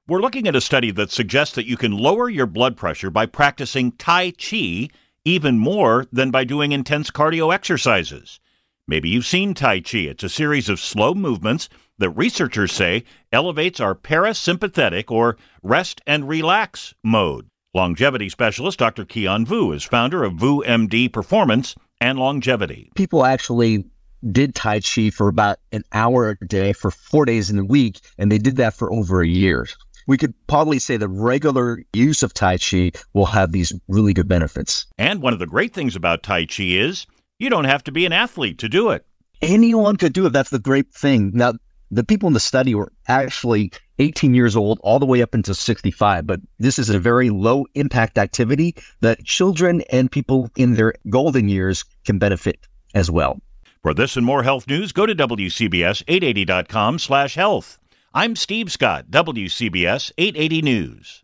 We're looking at a study that suggests that you can lower your blood pressure by practicing Tai Chi even more than by doing intense cardio exercises. Maybe you've seen Tai Chi. It's a series of slow movements that researchers say elevates our parasympathetic or rest and relax mode. Longevity specialist Dr. Keon Vu is founder of Vu MD Performance and Longevity. People actually did Tai Chi for about an hour a day for 4 days in a week, and they did that for over a year. We could probably say the regular use of Tai Chi will have these really good benefits. And one of the great things about Tai Chi is you don't have to be an athlete to do it. Anyone could do it. That's the great thing. Now, the people in the study were actually 18 years old all the way up until 65, but this is a very low impact activity that children and people in their golden years can benefit as well. For this and more health news, go to WCBS880.com/health. I'm Steve Scott, WCBS 880 News.